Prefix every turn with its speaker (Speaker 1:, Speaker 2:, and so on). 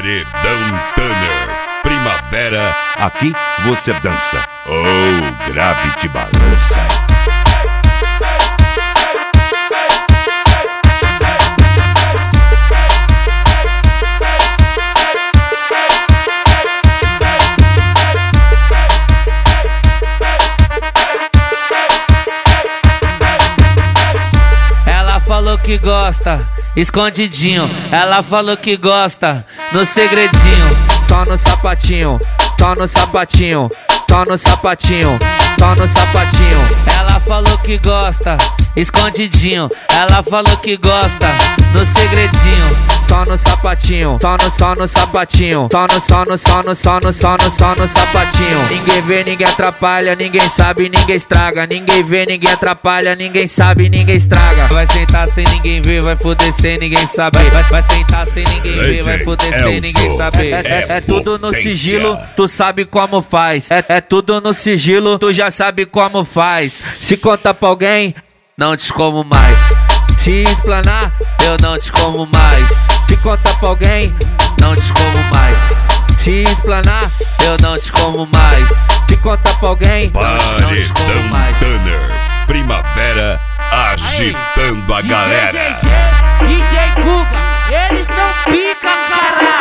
Speaker 1: Paredão Tanner. Primavera, aqui você dança. Oh, grave te balança.
Speaker 2: Ela falou que gosta, escondidinho. Ela falou que gosta, no segredinho. Só no sapatinho, só no sapatinho, só no sapatinho, só no sapatinho. Ela falou que gosta, escondidinho. Ela falou que gosta, no segredinho. Só no sapatinho, só no sapatinho, só no sapatinho. Ninguém vê, ninguém atrapalha, ninguém sabe, ninguém estraga. Ninguém vê, ninguém atrapalha, ninguém sabe, ninguém estraga. Vai sentar sem ninguém ver, vai foder sem ninguém saber. Vai sentar sem ninguém ver, vai foder sem ninguém saber. É tudo no sigilo, tu sabe como faz. É tudo no sigilo, tu já sabe como faz. Se conta pra alguém, não te como mais. Se explanar, eu não te como mais. Se conta pra alguém, não te como mais. Se explanar, eu não te como mais. Se conta pra alguém, não te como mais.
Speaker 1: Tanner, Primavera, agitando a galera.
Speaker 3: DJ Guga, eles são pica, caralho.